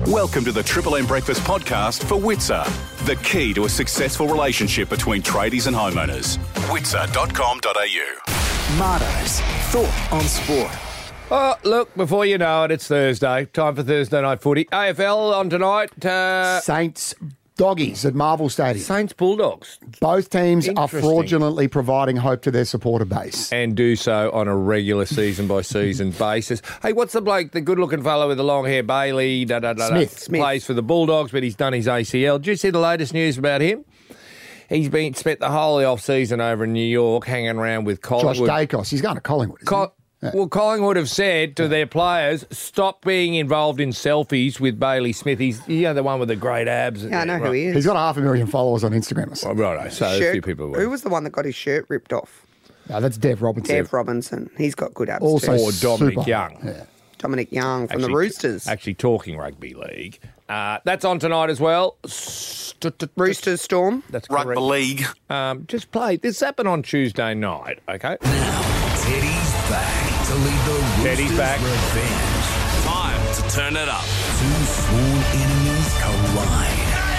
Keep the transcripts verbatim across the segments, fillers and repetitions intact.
Welcome to the Triple M Breakfast Podcast for Witzer, the key to a successful relationship between tradies and homeowners. witzer dot com dot a u. Mardo's Thought on Sport. Oh, look, before you know it, it's Thursday. Time for Thursday night footy. A F L on tonight. Uh, Saints Doggies at Marvel Stadium. Saints Bulldogs. Both teams are Interesting. fraudulently providing hope to their supporter base. And do so on a regular season-by-season basis. Hey, what's the bloke, the good-looking fellow with the long hair, Bailey? Da, da, da, da, Smith. Smith. Plays for the Bulldogs, but he's done his A C L. Did you see the latest news about him? He's been spent the whole off-season over in New York hanging around with Josh Collingwood. Dacos, he's going to Collingwood, isn't Col- he? Yeah. Well, Collingwood have said to their players, stop being involved in selfies with Bailey Smith. He's you know, the one with the great abs. Yeah, I know who he is. He's got half a million followers on Instagram or something. Right, so a Shirt- few people were. Who was the one that got his shirt ripped off? No, that's Dev Robinson. Dev Robinson. He's got good abs Also too. Or Dominic super- Young. Yeah. Dominic Young from Actually- the Roosters. Actually talking rugby league. Uh, that's on tonight as well. St- Roosters Storm. That's Rugby correct. league. Um, just play. This happened on Tuesday night, okay? Teddy's back to lead the Teddy's Roosters' back. revenge. Time to turn it up. Two sworn enemies collide.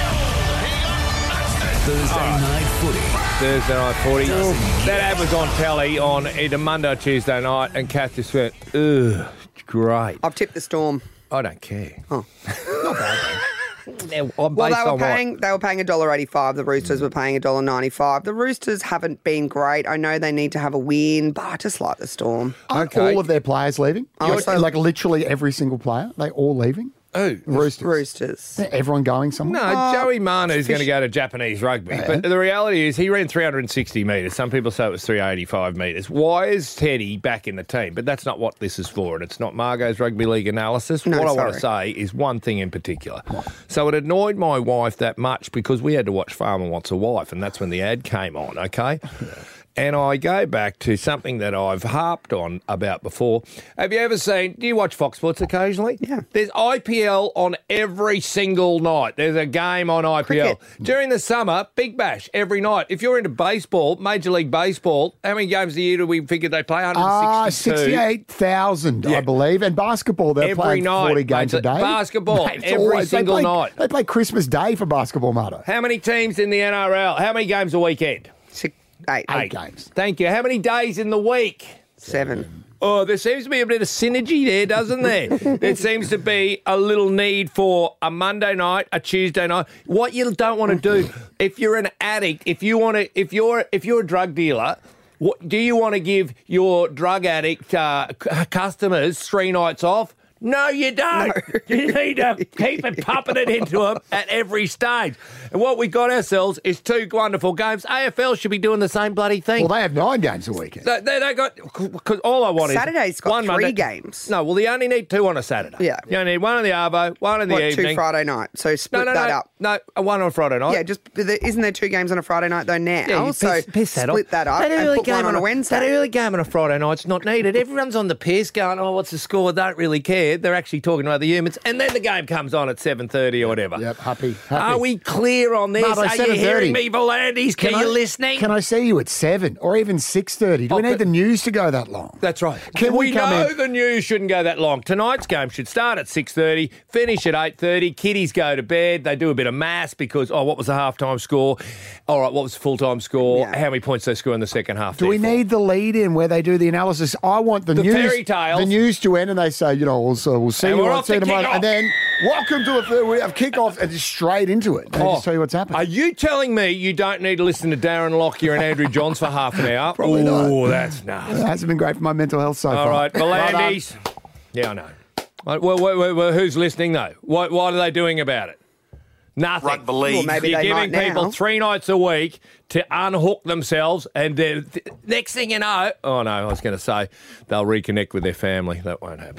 Thursday night footy. Thursday night forty. Doesn't That ad was on telly on either Monday or Tuesday night, and Kath just went, ugh, it's great. I've tipped the Storm. I don't care. Oh. Not bad, though. Well, Based they were on what? paying. They were paying a dollar eighty-five. The Roosters were paying a dollar ninety-five. The Roosters haven't been great. I know they need to have a win, but I just like the Storm. Aren't Okay. all of their players leaving? Oh, like, so- like literally every single player? They all leaving? Who? Roosters. Roosters. Everyone going somewhere? No, Oh, Joey Manu is going to go to Japanese rugby. But the reality is he ran three hundred sixty metres. Some people say it was three hundred eighty-five metres. Why is Teddy back in the team? But that's not what this is for, and it's not Margot's rugby league analysis. No, what I want to sorry. say is one thing in particular. So it annoyed my wife that much because we had to watch Farmer Wants a Wife, and that's when the ad came on, okay? And I go back to something that I've harped on about before. Have you ever seen, do you watch Fox Sports occasionally? Yeah. There's I P L on every single night. There's a game on I P L. Cricket. During the summer, Big Bash every night. If you're into baseball, Major League Baseball, how many games a year do we figure they play? Ah, one hundred sixty-two. sixty-eight thousand, Yeah. I believe. And basketball, they're Every playing night, forty games mate. a day. Basketball, Mate, it's every always- they single play- night. They play Christmas Day for basketball, Mardo. How many teams in the N R L? How many games a weekend? Six, eight, Eight games. Thank you. How many days in the week? seven. Oh, there seems to be a bit of synergy there, doesn't there? There seems to be a little need for a Monday night, a Tuesday night. What you don't want to do, if you're an addict, if you want to, if you're if you're a drug dealer, what do you want to give your drug addict uh, c- customers three nights off? No, you don't. You need to keep it pumping it into them at every stage. And what we got ourselves is two wonderful games. A F L should be doing the same bloody thing. Well, they have nine games a weekend. They, they, they got because all I want Saturday's is got one three Monday. games. No, well, they only need two on a Saturday. Yeah. you only need one on the Arvo, one in the What, evening. two Friday night. So no, split no, that no, up. no, uh, one on Friday night. Yeah, just there- isn't there two games on a Friday night though now? Yeah, you so piss, piss that split off. that up That and early put game one on a That Wednesday. early game on a Friday night's not needed. Everyone's on the piss going, oh, what's the score? Don't really care. They're actually talking about the humans. And then the game comes on at seven thirty or whatever. Yep, happy. happy. Are we clear on this? Mardo, Are you seven thirty. hearing me, Volandis? Are Can you I- listening? Can I see you at seven or even six thirty? Do we Oh, need but- the news to go that long? That's right. Can we we come know in- the news shouldn't go that long. Tonight's game should start at six thirty, finish at eight thirty. Kiddies go to bed. They do a bit of maths because, oh, what was the halftime score? All right, what was the full-time score? Yeah. How many points they score in the second half? Do we therefore? need the lead-in where they do the analysis? I want the, The news, fairy tales. the news to end, and they say, you know, we'll, so we'll see And you we're on off to tomorrow, kick-off. and then welcome to a third. We have kickoff and just straight into it. They Oh, just tell you what's happening. Are you telling me you don't need to listen to Darren Lockyer and Andrew Johns for half an hour? Probably not. Oh, that's nice. It hasn't been great for my mental health so All far. right, Volandis. Yeah, I know. Well, well, well, well, who's listening, though? What, what are they doing about it? Nothing. Rugby league. Well, maybe You're they giving might people now. three nights a week to unhook themselves, and then th- next thing you know, oh no, I was going to say they'll reconnect with their family. That won't happen.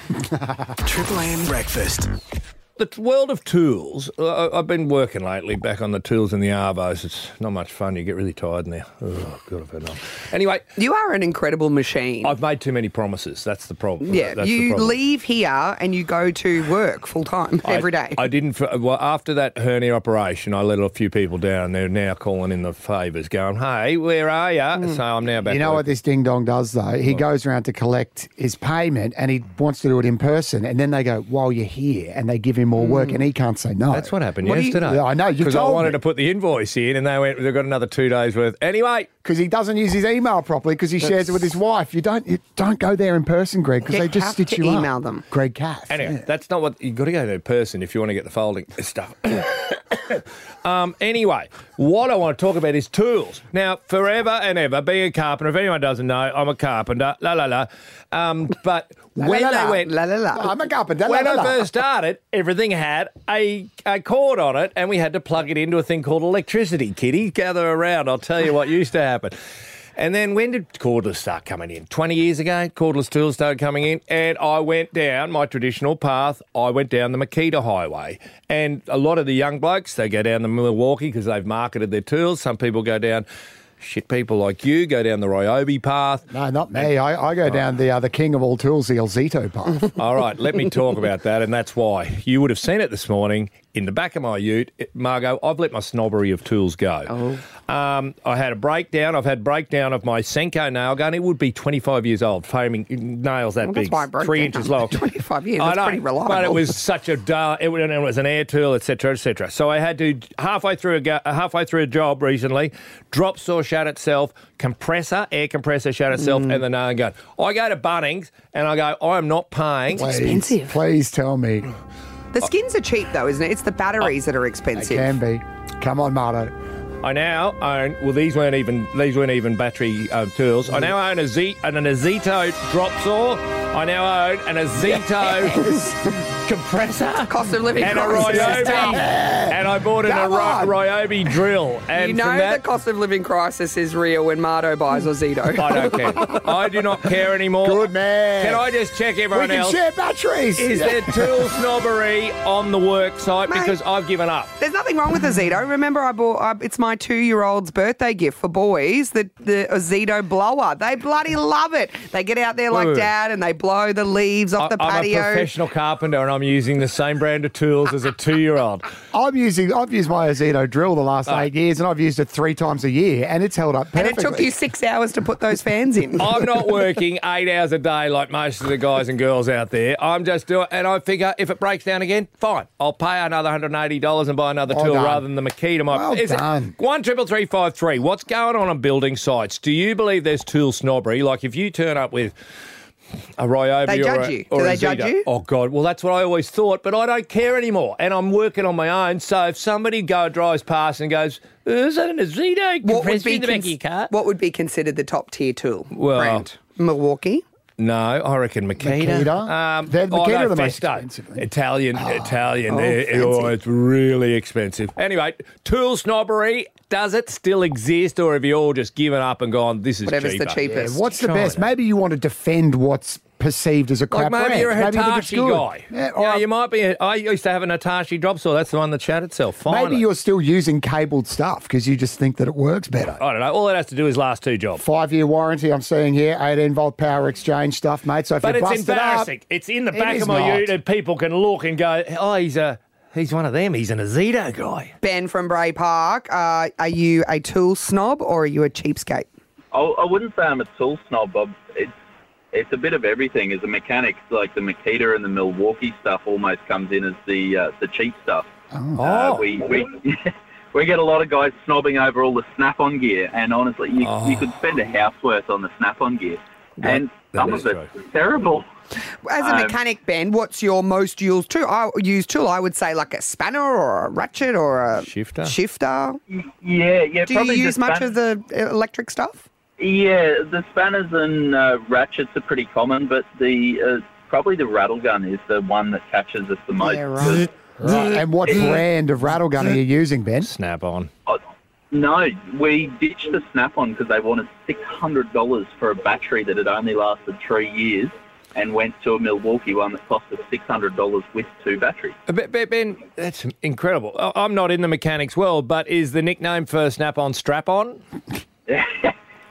Triple M breakfast. The t- world of tools. Uh, I've been working lately back on the tools and the Arvos. It's not much fun. You get really tired in there. Oh, God, I've had enough. Anyway, You are an incredible machine. I've made too many promises. That's the problem. yeah, That's the you problem. leave here and you go to work full time every day. I, I didn't. f- Well, after that hernia operation, I let a few people down. They're now calling in the favours, going, "Hey, where are you?" So I'm now back. You know what working. this ding dong does though? He goes around to collect his payment and he wants to do it in person. And then they go, while you're here, and they give him him more work, and he can't say no. That's what happened What do you- yesterday. Yeah, I know, you Because I told wanted me. to put the invoice in, and they went, they've got another two days worth. Anyway, Because he doesn't use his email properly because he shares it with his wife. You don't you don't go there in person, Greg, because You they just have stitch to you email up. them. Greg Cass. Anyway, yeah. that's not what you've got to go to in person if you want to get the folding stuff. um, anyway, what I want to talk about is tools. Now, forever and ever, being a carpenter, if anyone doesn't know, I'm a carpenter, la la la. Um, but La, when la, they la. went, La la la. I'm a carpenter. when la, la, I la. first started, everything had a, a cord on it, and we had to plug it into a thing called electricity. Kitty, gather around. I'll tell you what used to happen. And then when did cordless start coming in? twenty years ago, cordless tools started coming in, and I went down my traditional path. I went down the Makita Highway. And a lot of the young blokes, they go down the Milwaukee because they've marketed their tools. Some people go down, shit people like you, go down the Ryobi path. No, not me. I, I go down the uh, the king of all tools, the El Zito path. All right, let me talk about that, and that's why. You would have seen it this morning in the back of my ute. Margot, I've let my snobbery of tools go. Oh. Um, I had a breakdown. I've had breakdown of my Senko nail gun. It would be twenty-five years old, framing nails that Well, big, that's why I broke three down. inches long. twenty-five years, I that's know, pretty reliable. but it was such a dull. It, was- it was an air tool, et cetera, et cetera. So I had to halfway through a go- halfway through a job recently. Drop saw shut itself. Compressor, air compressor shut itself, Mm. and the nail gun. I go to Bunnings and I go, I am not paying. Please, expensive. Please tell me. The skins are cheap though, isn't it? It's the batteries that are They expensive. can be. Come on, Marto. I now own. Well, these weren't even these weren't even battery um, tools. I now own a Z an Azito drop saw. I now own an Azito compressor. Cost of living and a crisis. Ryobi, and I bought an Come a on. Ryobi drill. And You know from that, the cost of living crisis is real when Marto buys Ozito. I don't care. I do not care anymore. Good man. Can I just check We everyone can else? share batteries. Is there tool snobbery on the work site? Mate. Because I've given up. There's nothing wrong with Ozito. Remember, I bought uh, it's my two-year-old's birthday gift for boys. The the Ozito blower. They bloody love it. They get out there like Wait, wait. Dad and they blow the leaves off the I'm patio. a professional carpenter and I'm using the same brand of tools as a two-year-old. I'm using. I've used my Azito drill the last Oh. eight years, and I've used it three times a year, and it's held up and perfectly. it took you six hours to put those fans in. I'm not working eight hours a day like most of the guys and girls out there. I'm just doing, and I figure if it breaks down again, fine. I'll pay another one hundred eighty dollars and buy another Well tool done. rather than the Makita. My, Well is it- done. One triple three five three. What's going on on building sites? Do you believe there's tool snobbery? Like if you turn up with a Ryobi They or judge a, you. or Do a they judge Zito. you? Oh God! Well, that's what I always thought, but I don't care anymore, and I'm working on my own. So if somebody go drives past and goes, "Is that an Azito What would compressor be in the back of cons- your car?" what would be considered the top tier tool Well, brand? Milwaukee. No, I reckon Makita. Makita? Um, They're- oh, Makita no, are the most Festo. expensive. Italian, Italian. Oh, eh, fancy. oh, it's really expensive. Anyway, tool snobbery, does it still exist or have you all just given up and gone, this is Whatever's cheaper? the cheapest. What's the China. best? Maybe you want to defend what's perceived as a crap Like maybe brand. you're a Maybe you think it's Hitachi good. guy. Yeah, Yeah, or you might be. A, I used to have an Hitachi drop saw. That's the one that shut itself. Finally. maybe you're still using cabled stuff because you just think that it works better. I don't know. All it has to do is last two jobs. Five-year warranty, I'm seeing here, eighteen volt power exchange stuff, mate. So if But you it's bust it up, embarrassing. It's in the It back is of my not. ute and people can look and go, oh, he's a he's one of them. He's an Azito guy. Ben from Bray Park. Uh, are you a tool snob or are you a cheapskate? I, I wouldn't say I'm a tool snob, Bob. It's it's a bit of everything. As a mechanic, like the Makita and the Milwaukee stuff almost comes in as the uh, the cheap stuff. Oh. Uh, we we we get a lot of guys snobbing over all the Snap-on gear, and honestly, you Oh. you could spend a house worth on the Snap-on gear, and that some is of it's true. terrible. As a Um, mechanic, Ben, what's your most used tool? I use tool. I would say like a spanner or a ratchet or a Shifter? Shifter. Yeah, yeah. Do you probably use the much span- of the electric stuff? Yeah, the spanners and uh, ratchets are pretty common, but the uh, probably the rattle gun is the one that catches us the most. Yeah, right. Right. And what brand of rattle gun are you using, Ben? Snap on. Uh, No, we ditched the Snap-on because they wanted six hundred dollars for a battery that had only lasted three years and went to a Milwaukee one that cost us six hundred dollars with two batteries. Uh, Ben, Ben- Ben, that's incredible. I- I'm not in the mechanics world, but is the nickname for Snap-on Strap-on?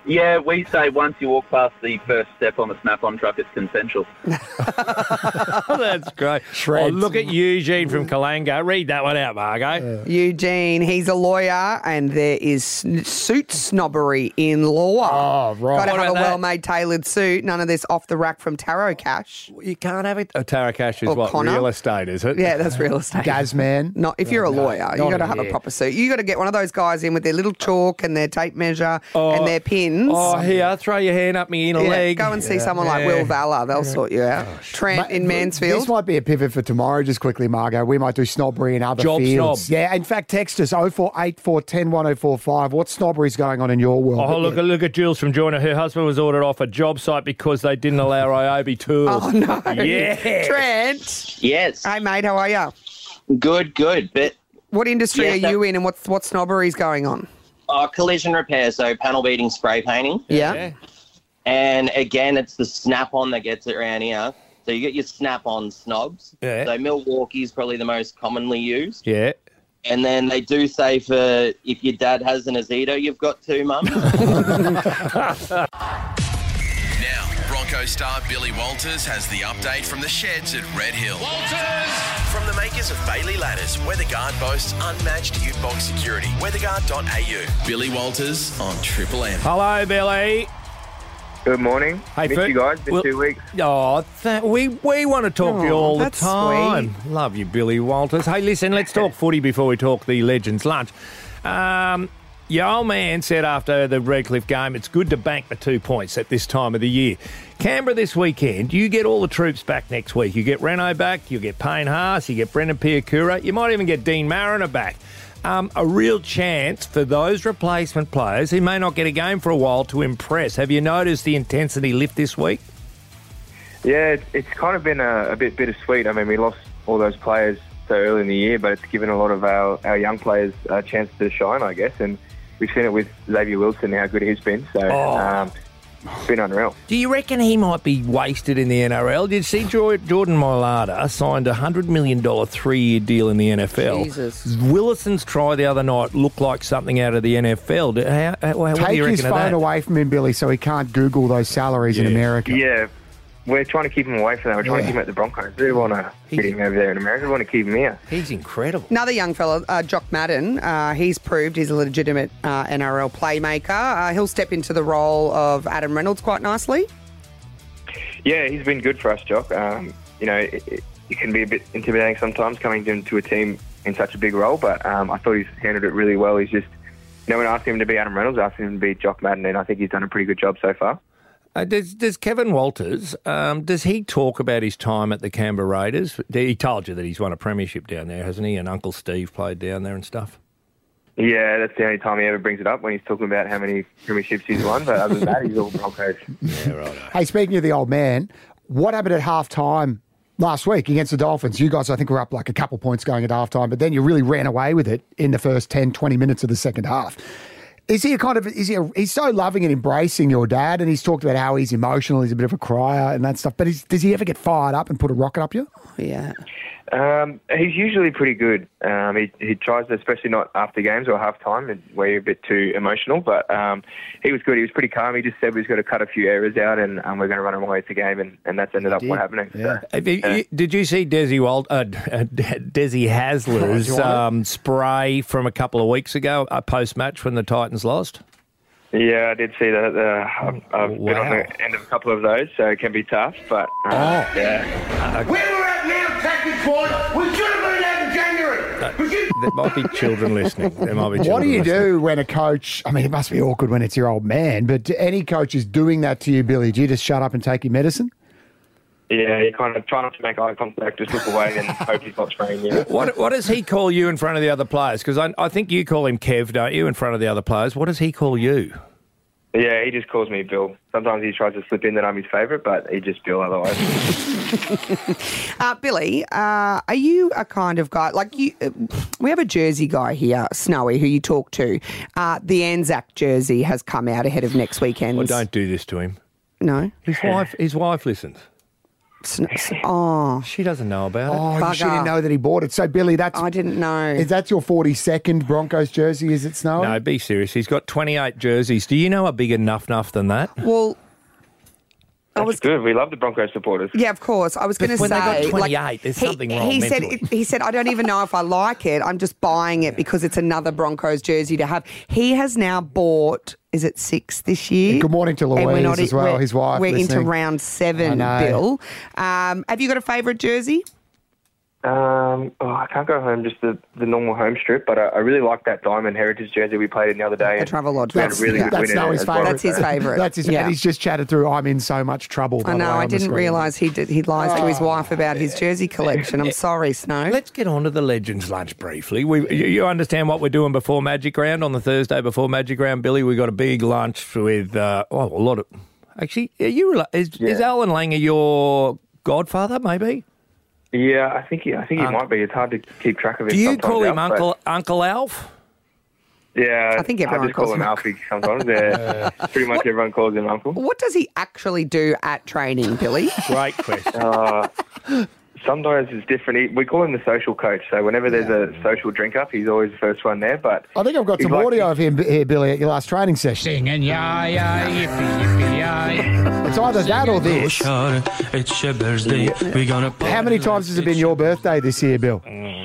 Yeah, we say once you walk past the first step on the Snap-on truck, it's consensual. That's great. Oh, look at Eugene from Kalango. Read that one out, Margo. Eugene, he's a lawyer, and there is sn- suit snobbery in law. Oh, right. Got to What have a about that? well-made tailored suit. None of this off the rack from Tarot Cash. You can't have it. Oh, Tara Cash is Or what? Connor. Real estate, is it? Yeah, that's real estate. Gazman. Not if you're a No, lawyer, you not got to in have a here. proper suit. You got to get one of those guys in with their little chalk and their tape measure and their pins. Oh, here, throw your hand up me in a Yeah, leg. go and see someone like Yeah. Will Valor. They'll sort you out. Trent in Mansfield. This might be a pivot for tomorrow, just quickly, Margo. We might do snobbery in other Job fields. snob. Yeah, in fact, text us oh four eight four, one oh one oh four five. What snobbery is going on in your world? Oh, look, look at Jules from Joyner. Her husband was ordered off a job site because they didn't allow Ryobi tools. Oh, no. Yeah. Trent. Yes. Hey, mate, how are you? Good, good. But What industry Yes, are that- you in and what's, what snobbery's going on? uh, collision repair, so panel beating, spray painting. Yeah. And again, it's the snap-on that gets it around here. So you get your snap-on snobs. Yeah. So Milwaukee's probably the most commonly used. Yeah. And then they do say for if your dad has an Azito, you've got two, mum. Now, Bronco star Billy Walters has the update from the sheds at Red Hill. Walters! From the makers of Bailey Ladders, WeatherGuard boasts unmatched U-box security. weatherguard dot a u. Billy Walters on Triple M. Hello, Billy. Good morning. Hey, Missed Fer- you guys. Been well- two weeks. Oh, th- we we want to talk to you Oh, all the that's time. Love you, Billy Walters. Hey, listen, let's talk footy before we talk the Legends lunch. Um, your old man said after the Redcliffe game, it's good to bank the two points at this time of the year. Canberra this weekend, you get all the troops back next week. You get Reno back, you get Payne Haas, you get Brendan Piakura, you might even get Dean Mariner back. Um, a real chance for those replacement players who may not get a game for a while to impress. Have you noticed the intensity lift this week? Yeah, it's, it's kind of been a, a bit bittersweet. I mean, we lost all those players so early in the year, but it's given a lot of our, our young players a chance to shine, I guess. And we've seen it with Xavier Wilson, how good he's been. So Oh. um, it's been unreal. Do you reckon he might be wasted in the N R L? Did you see Jor- Jordan Mailata signed a one hundred million dollars three-year deal in the N F L? Jesus. Willison's try the other night looked like something out of the N F L. Do- How, how, what do Take you his reckon of phone that? away from him, Billy, so he can't Google those salaries in Yeah. America. Yeah, we're trying to keep him away from that. We're trying Yeah. to keep him at the Broncos. We do want to get him over there in America. We want to keep him here. He's incredible. Another young fella, uh, Jock Madden, uh, he's proved he's a legitimate uh, N R L playmaker. Uh, he'll step into the role of Adam Reynolds quite nicely. Yeah, he's been good for us, Jock. Um, you know, it, it, it can be a bit intimidating sometimes coming into a team in such a big role, but um, I thought he's handled it really well. He's just, no one asked him to be Adam Reynolds, asked him to be Jock Madden, and I think he's done a pretty good job so far. Uh, does, does Kevin Walters, um, does he talk about his time at the Canberra Raiders? He told you that he's won a premiership down there, hasn't he? And Uncle Steve played down there and stuff. Yeah, that's the only time he ever brings it up, when he's talking about how many premierships he's won, but other than that, he's all Broncos. Yeah, right. Hey, speaking of the old man, what happened at half-time last week against the Dolphins? You guys, I think, were up like a couple points going at half-time, but then you really ran away with it in the first ten, twenty minutes of the second half. Is he a kind of, is he a, he's so loving and embracing your dad, and he's talked about how he's emotional, he's a bit of a crier and that stuff, but is, does he ever get fired up and put a rocket up you? Yeah. Um, he's usually pretty good. Um, he, he tries to, especially not after games or half time, where you're a bit too emotional. But um, he was good. He was pretty calm. He just said we was going to cut a few errors out, and um, we're going to run away with the game, and, and that's ended up what happening. Yeah. So, Have you- you- Did you see Desi Wald, uh, Desi Hasler's you want it? um, spray from a couple of weeks ago, uh, post-match when the Titans lost? yeah, I did see that. Uh, I've, I've been Wow. on the end of a couple of those, so it can be tough. But uh, Oh. yeah, Where we're at now, tactics wise, we should have been out in January. We should- There might be children listening. There might be children What do you listening. do when a coach, I mean, it must be awkward when it's your old man, but any coach is doing that to you, Billy, do you just shut up and take your medicine? yeah, you kind of try not to make eye contact, just look away, and hope he's not spraying you. What, what does he call you in front of the other players? Because I, I think you call him Kev, don't you, in front of the other players? What does he call you? Yeah, he just calls me Bill. Sometimes he tries to slip in that I'm his favourite, but he just Bill otherwise. Uh, Billy, uh, are you a kind of guy, like you, uh, we have a Jersey guy here, Snowy, who you talk to. Uh, the Anzac jersey has come out ahead of next weekend. Well, don't do this to him. No? His wife, his wife listens. Sn- sn- oh, She doesn't know about it. Oh, she Bugger. didn't know that he bought it. So, Billy, that's I didn't know. is that your forty-second Broncos jersey? Is it snowing? No, be serious. He's got twenty-eight jerseys. Do you know a bigger nuff nuff than that? Well, I That's was good. We love the Broncos supporters. Yeah, of course. I was going to when say, they got twenty-eight, like, there's he, something wrong He said, mentally. he said, I don't even know if I like it. I'm just buying it because it's another Broncos jersey to have. He has now bought. Is it six this year? Good morning to And we're Louise not- as well, we're- his wife. We're into listening. round seven, I know. Bill. Um, have you got a favourite jersey? Um, oh, I can't go home just the, the normal home strip, but I, I really like that Diamond Heritage jersey we played in the other day. The Travelodge. We had a That's- really yeah. good That's win in now it his as well. favourite. That's his favourite. That's his. Yeah. And he's just chatted through. I'm in so much trouble. by I the know. way, I on the didn't screen. realise he did. He lies to his wife about his jersey collection. I'm sorry, Snow. Let's get on to the Legends Lunch briefly. We, you, you understand what we're doing before Magic Round on the Thursday before Magic Round, Billy? We got a big lunch with uh, oh, a lot of. Actually, are you is, is Alan Langer your godfather? Maybe. Yeah, I think he, I think he Um, might be. It's hard to keep track of him. Do you sometimes, call him Alf, but- Uncle Uncle Alf? Yeah, I think everyone just call calls him him Alfie sometimes. Yeah, pretty much everyone calls him Uncle. What does he actually do at training, Billy? Great question. Uh, sometimes it's different. He, we call him the social coach. So whenever there's a social drink up, he's always the first one there. But I think I've got he's some like- audio of him here, Billy, at your last training session. Singing yeah, yeah, yippee, yippee, yeah. It's either that or this. It's your birthday. We're gonna How many times has it been your birthday this year, Bill?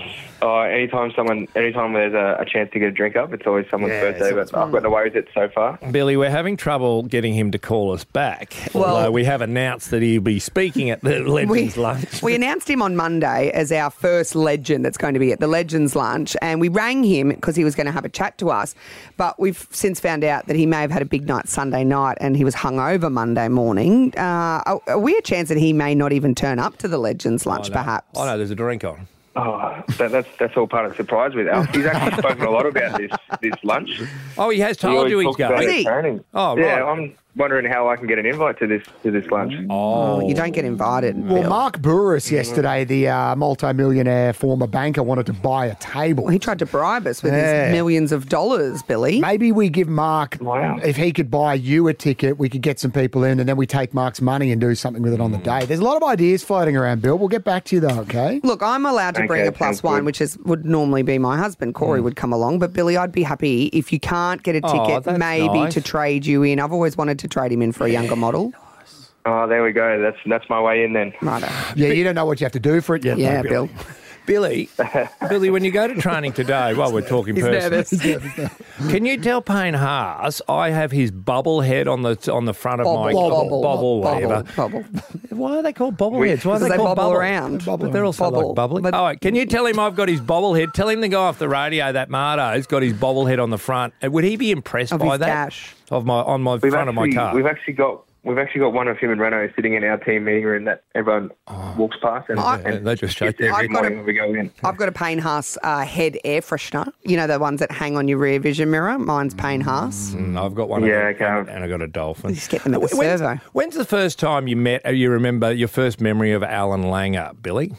Uh, anytime someone, anytime there's a, a chance to get a drink up, it's always someone's Yeah, birthday. so But it's I've got away with it so far. Billy, we're having trouble getting him to call us back. Well- although we have announced that he'll be speaking at the Legends We, Lunch. we announced him on Monday as our first legend that's going to be at the Legends Lunch, and we rang him because he was going to have a chat to us. But we've since found out that he may have had a big night Sunday night and he was hungover Monday morning. Uh, are, are we a chance that he may not even turn up to the Legends Lunch, I know. perhaps? I know there's a drink on. Oh, that, that's that's all part of the surprise with Alf. He's actually spoken a lot about this this lunch. Oh, he has He told always you he's talks about going. Is it he? training. Oh, Yeah, right. I'm wondering how I can get an invite to this to this lunch. Oh, you don't get invited, Well, Bill. Mark Burris yesterday, the uh, multi-millionaire former banker, wanted to buy a table. He tried to bribe us with Yeah. his millions of dollars, Billy. Maybe we give Mark, Wow. if he could buy you a ticket, we could get some people in, and then we take Mark's money and do something with it on the day. There's a lot of ideas floating around, Bill. We'll get back to you, though, okay? Look, I'm allowed to Okay, bring a plus sounds one, good. which is would normally be my husband. Corey would come along, but Billy, I'd be happy if you can't get a Oh, ticket, that's maybe nice. to trade you in. I've always wanted to trade him in for a younger model. Oh, there we go. That's that's my way in then. Righto. Yeah, you don't know what you have to do for it yet, Yeah, though, Bill. Billy, Billy, when you go to training today, well, we're talking He's personally. nervous. Can you tell Payne Haas I have his bubble head on the on the front of my Bobble, bobble, bobble, whatever. bubble. Why are they called bobbleheads? Why are Because they they called bobble bubble? around. But they're also Bobble. like bubbly. But- All right, can you tell him I've got his bobblehead? Tell him to go off the radio that Mardo's got his bobblehead on the front. And would he be impressed Of by his that? dash. Of my on my We've front actually, of my car. we've actually got we've actually got one of him and Renault sitting in our team meeting room that everyone walks past and, I- and they just shake skips every I've got morning a- when we go in. I've got a Payne Haas uh, head air freshener. You know, the ones that hang on your rear vision mirror? Mine's Payne Haas. Mm, I've got one. Yeah, of okay. them, and I got a dolphin. Just get them at the When's- servo. When's the first time you met? uh, You remember your first memory of Alan Langer, Billy?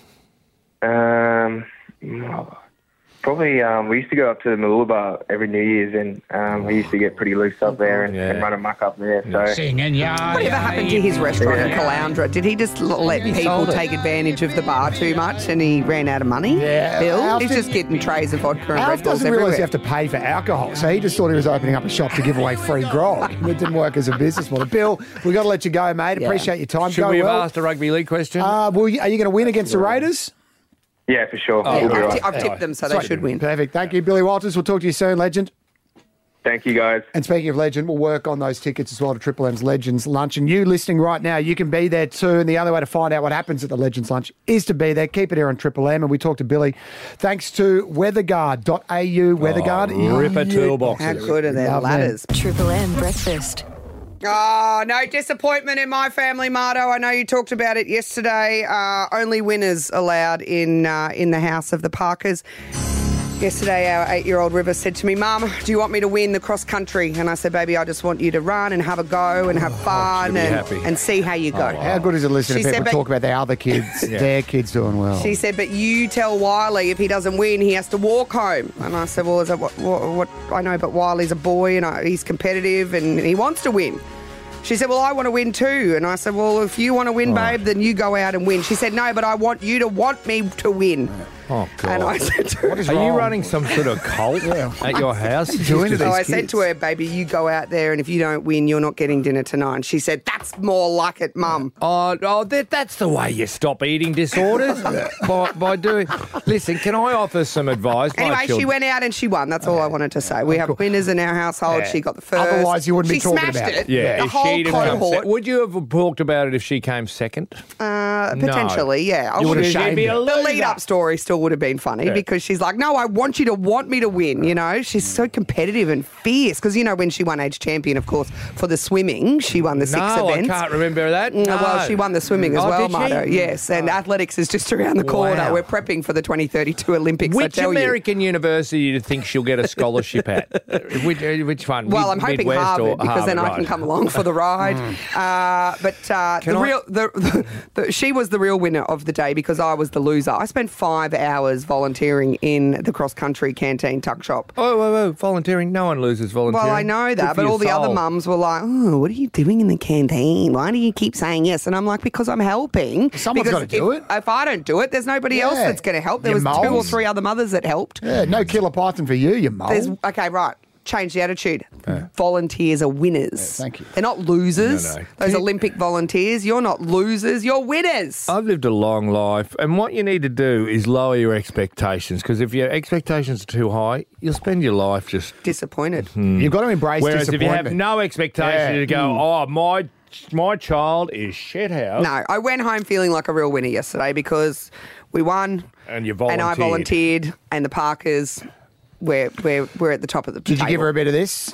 Um, probably um, we used to go up to the Mooloolaba every New Year's, and um, we used to get pretty loose up there and, Yeah. and run amok up there. So Singing yeah, Whatever yeah, happened to his restaurant in yeah. Caloundra? Did he just l- let He people sold it. take advantage of the bar too much and he ran out of money? Yeah, Bill? Alf He's did- just getting trays of vodka and Alf Red Bulls doesn't realise everywhere. you have to pay for alcohol, so he just thought he was opening up a shop to give away free grog. It didn't work as a business model. Bill, we got to let you go, mate. Yeah. Appreciate your time. Should go we have well. asked a rugby league question? Uh, will you, are you going to win against the Raiders? yeah, for sure. Oh, We'll be I've, right. ti- I've tipped them, so they Sweet. should win. Perfect. Thank you, Billy Walters. We'll talk to you soon, legend. Thank you, guys. And speaking of legend, we'll work on those tickets as well to Triple M's Legends Lunch. And you listening right now, you can be there too. And the only way to find out what happens at the Legends Lunch is to be there. Keep it here on Triple M. And we talk to Billy thanks to weatherguard dot a u. Weatherguard. Oh, ripper toolboxes. How good are their Love them. ladders? Triple M breakfast. Oh, no disappointment in my family, Mardo. I know you talked about it yesterday. Uh, only winners allowed in uh, in the house of the Parkers. Yesterday, our eight-year-old River said to me, Mum, do you want me to win the cross country? And I said, baby, I just want you to run and have a go and have fun be and, happy. and see how you go. How good is it listening She to said, people but- talk about their other kids, their kids doing well? She said, but you tell Wiley if he doesn't win, he has to walk home. And I said, well, is that what, what, what I know, but Wiley's a boy and I, he's competitive and he wants to win. She said, well, I want to win too. And I said, well, if you want to win, babe, then you go out and win. She said, no, but I want you to want me to win. Oh, God. And I said to her, What is Are you running some sort of cult at your house? So I said to her, baby, you go out there and if you don't win, you're not getting dinner tonight. And she said, that's more like it, Mum. Oh, oh that, that's the way you stop eating disorders. by, by doing... Listen, can I offer some advice? My Anyway, she children- went out and she won. That's all I wanted to say. We have winners in our household. Yeah. She got the first. Otherwise, you wouldn't she be talking smashed about it. it. Yeah, The if whole she'd have come cohort. sec- would you have talked about it if she came second? Uh, No. potentially, yeah. I You would would've have shamed The her. lead-up story still would have been funny Yeah. because she's like, no, I want you to want me to win, you know? She's so competitive and fierce because, you know, when she won Age Champion, of course, for the swimming, she won the six no, events. I can't remember that. Mm, No. Well, she won the swimming as Oh, well, did she? Marto. Yes, and athletics is just around the corner. Wow. We're prepping for the twenty thirty-two Olympics, I Which tell you. American university do you think she'll get a scholarship at? which, uh, which one? Well, Mid- I'm hoping Midwest Harvard or because then Harvard, I can right. come along for the ride. uh, but uh, Can the I- real, the, the, the, she was the real winner of the day because I was the loser. I spent five hours volunteering in the cross country canteen tuck shop. Oh, whoa, whoa, volunteering. No one loses volunteering. Well, I know Good that, for but your all the other soul. mums were like, "Oh, what are you doing in the canteen? Why do you keep saying yes?" And I'm like, "Because I'm helping. Someone's Because gotta do if, it. If I don't do it, there's nobody else Yeah. that's going to help." There Your was two or moles. three other mothers that helped. Yeah, no killer python for you, you mole. There's okay, right. Change the attitude. Volunteers are winners. thank you. They're not losers. No, no. Those Can- Olympic volunteers, you're not losers. You're winners. I've lived a long life, and what you need to do is lower your expectations, because if your expectations are too high, you'll spend your life just... Disappointed. You've got to embrace Whereas if you disappointment. have no expectation, Yeah. you go, oh, my my child is shit house. No, I went home feeling like a real winner yesterday because we won. And you And I volunteered. volunteered. And the Parkers, we're, we're, we're at the top of the Did you table. give her a bit of this?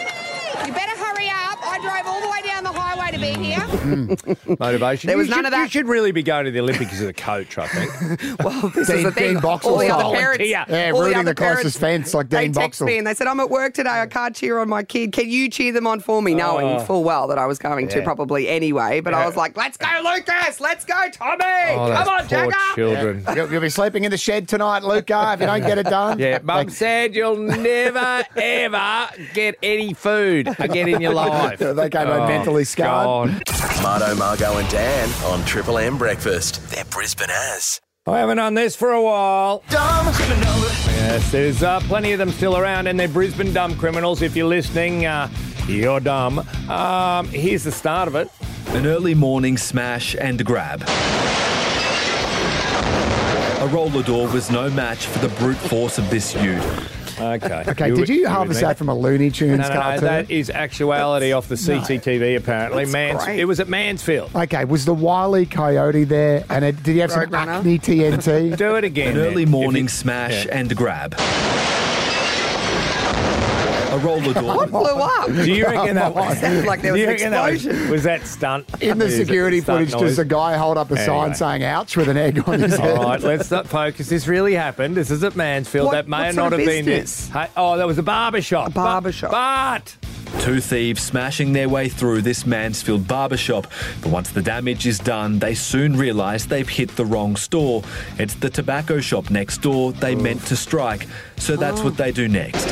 You better hurry up. I drove all the way down the highway to be here. Motivation. There was You none should- of that. You should really be going to the Olympics as a coach, I think. Well, this Dean- is the thing. Dean Boxall all the style. other parents, Volunteer. Yeah, all the rooting other the closest parents, fence like they Dean text Boxall. me and they said, I'm at work today. I can't cheer on my kid. Can you cheer them on for me? Knowing Oh. full well that I was going to Yeah. probably anyway. But I Yeah. was like, let's go, Lucas. Let's go, Tommy. Oh, Come those on, poor Jagger. children. You'll, you'll be sleeping in the shed tonight, Luca, if you don't get it done. Yeah, Mum Like, said you'll never, ever get any food again in your life. They came home mentally scarred. God. Marto, Margo and Dan on Triple M Breakfast. They're Brisbane as. I haven't done this for a while. Dumb criminal. Yes, there's uh, plenty of them still around, and they're Brisbane dumb criminals. If you're listening, uh, you're dumb. Um, here's the start of it. An early morning smash and grab. A roller door was no match for the brute force of this ute. Okay. Okay, did you with harvest me? that from a Looney Tunes No, no, no, cartoon? that is actuality off the C C T V, apparently. That's Mans- great. it was at Mansfield. Okay, was the Wile E. Coyote there? And it, did he have some Roadrunner. acne T N T? Do it again. An then. early If morning you- smash Yeah. and grab. A roller door. What blew up? Do you reckon that was... Sounded like there do was you an reckon that was, explosion. was that stunt? In the Is it security stunt footage, noise? does a guy hold up a sign Anyway. saying ouch with an egg on his head? All right, let's not focus. This really happened. This is at Mansfield. What- that may what or sort not of have been business? Hey, oh, that was a barber shop. A barber shop. But Two thieves smashing their way through this Mansfield barbershop. But once the damage is done, they soon realise they've hit the wrong store. It's the tobacco shop next door they meant to strike. So that's what they do next.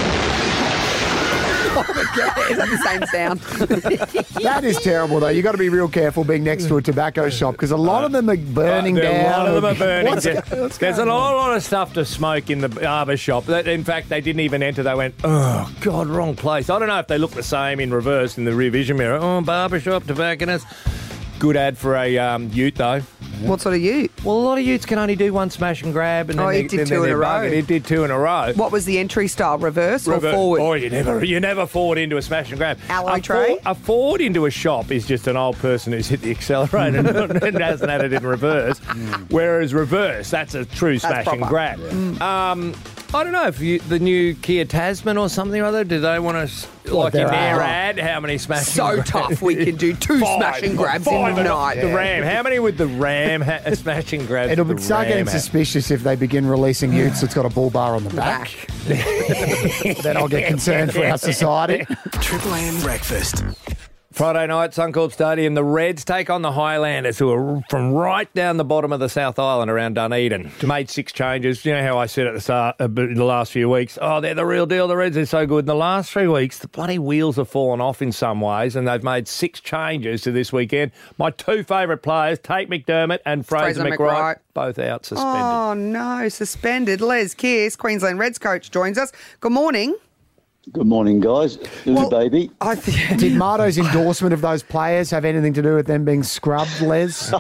Is that the same sound? That is terrible, though. You've got to be real careful being next to a tobacco shop because a lot of them are burning Uh, there- down. A lot of them are burning. What's, There- what's There's a going on? lot, lot of stuff to smoke in the barber shop. That, in fact, they didn't even enter. They went, oh, God, wrong place. I don't know if they look the same in reverse in the rear vision mirror. Oh, barber shop, tobacconist. Good ad for a um, ute, though. What sort of ute? Well, a lot of utes can only do one smash and grab. And Oh, then it they, did then two they're in a row. buggered. It did two in a row. What was the entry style? Reverse or Rever- forward? Oh, you never, you never forward into a smash and grab. Alloy a tray? For, a forward into a shop is just an old person who's hit the accelerator and hasn't had it in reverse. Whereas reverse, that's a true smash and proper. grab. Um, I don't know if you, the new Kia Tasman or something or other, do they want to, like in there their are. ad, how many smash So and grabs? tough we can do two Five. smash and grabs Five in the and night. The Ram. How many would the Ram ha- smash and grabs? It'll the start getting Ram have? suspicious if they begin releasing utes that's got a bull bar on the back. Then I'll get concerned for our society. Triple M Breakfast. Friday night, Suncorp Stadium, the Reds take on the Highlanders, who are from right down the bottom of the South Island around Dunedin. Made six changes. You know how I said at the start, uh, the last few weeks, oh, they're the real deal, the Reds are so good. In the last three weeks, the bloody wheels have fallen off in some ways, and they've made six changes to this weekend. My two favourite players, Tate McDermott and Fraser, Fraser McWright, McWright. both out suspended. Oh, no, suspended. Les Kears, Queensland Reds coach, joins us. Good morning. Good morning, guys. Little baby. I th- Did Marto's endorsement of those players have anything to do with them being scrubbed, Les?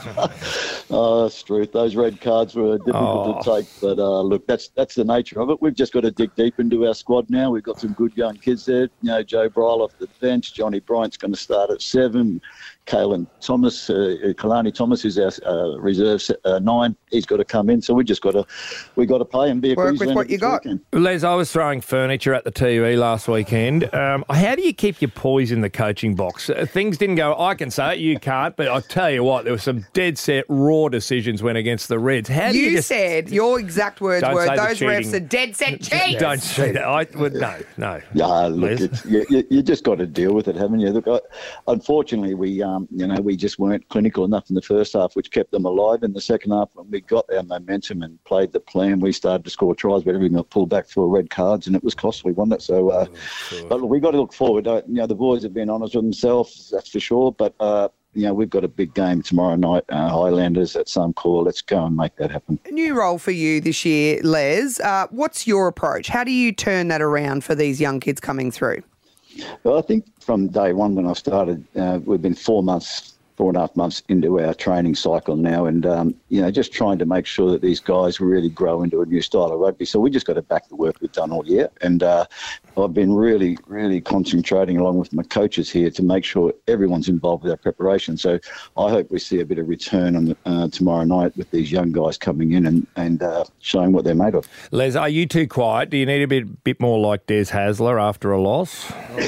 Oh, that's true. Those red cards were difficult Oh. to take, but uh, look, that's that's the nature of it. We've just got to dig deep into our squad now. We've got some good young kids there. You know, Joe Bryle off the bench. Johnny Bryant's going to start at seven. Kalen Thomas, uh, Kalani Thomas, who's our uh, reserve uh, nine. He's got to come in. So we just got to we got to play and be a Work with Queenslander what you this got. weekend. Les, I was throwing furniture at the T V last weekend. Um, how do you keep your poise in the coaching box? Uh, things didn't go, I can say it, you can't, but I tell you what, there were some dead set, raw decisions went against the Reds. How do You, you, just... said, your exact words Don't were, say the those refs cheating. are dead set cheats. Don't say that. I would, no, no. Yeah, look, Les? it's, you, you, you just got to deal with it, haven't you? Look, I, unfortunately, we, um, you know, we just weren't clinical enough in the first half, which kept them alive. In the second half, when we got our momentum and played the plan, we started to score tries, but everything got pulled back for red cards, and it was costly, wasn't it? So, uh, sure. but we got to look forward. Uh, you know, the boys have been honest with themselves, that's for sure. But uh, you know, we've got a big game tomorrow night, uh, Highlanders at Suncorp. Let's go and make that happen. New role for you this year, Les. Uh, what's your approach? How do you turn that around for these young kids coming through? Well, I think from day one when I started, uh, we've been four months, four and a half months into our training cycle now, and um, you know, just trying to make sure that these guys really grow into a new style of rugby. So we just got to back the work we've done all year, and uh, I've been really, really concentrating along with my coaches here to make sure everyone's involved with our preparation. So I hope we see a bit of return on the, uh, tomorrow night with these young guys coming in and and uh, showing what they're made of. Les, are you too quiet? Do you need a bit bit more like Des Hasler after a loss?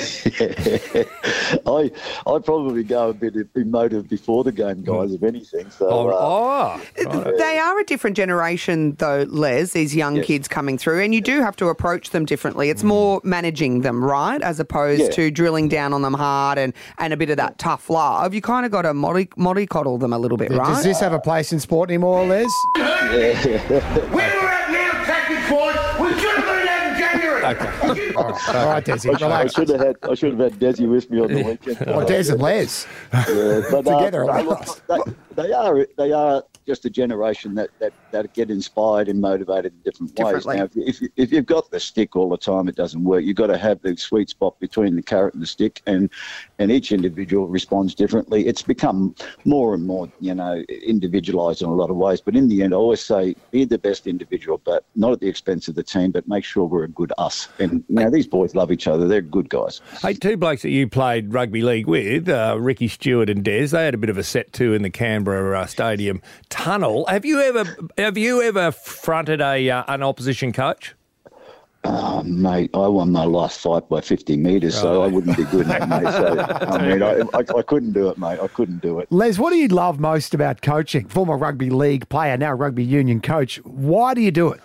I I probably go a bit emotive before the game, guys, if anything. So, Oh, uh, oh. They are a different generation, though, Les, these young Yes. kids coming through, and you do have to approach them differently. It's more managing them, right, as opposed Yeah. to drilling down on them hard and, and a bit of that tough love. You kind of got to molly, mollycoddle them a little bit, right? Does this have a place in sport anymore, Les? Where we're at now, tactics wise, we should have been out in January. Okay. All right, all right, Desi, I, should, I relax. should have had I should have had Desi with me on the weekend. Oh, Des and Les. Yeah, but, uh, Together at no, last. look, they, they are they are just a generation that, that, that get inspired and motivated in different ways. Differently. Now, if, you, if, you, if you've got the stick all the time, it doesn't work. You've got to have the sweet spot between the carrot and the stick, and and each individual responds differently. It's become more and more, you know, individualised in a lot of ways. But in the end, I always say, be the best individual, but not at the expense of the team, but make sure we're a good us. And now these boys love each other. They're good guys. Hey, two blokes that you played rugby league with, uh, Ricky Stewart and Des, they had a bit of a set too in the Canberra uh, Stadium tunnel. Have you ever have you ever fronted a uh, an opposition coach? Oh, mate, I won my last fight by fifty metres, so I wouldn't be good at it, mate. So, I mean, I, I, I couldn't do it, mate. I couldn't do it. Les, what do you love most about coaching? Former rugby league player, now rugby union coach. Why do you do it?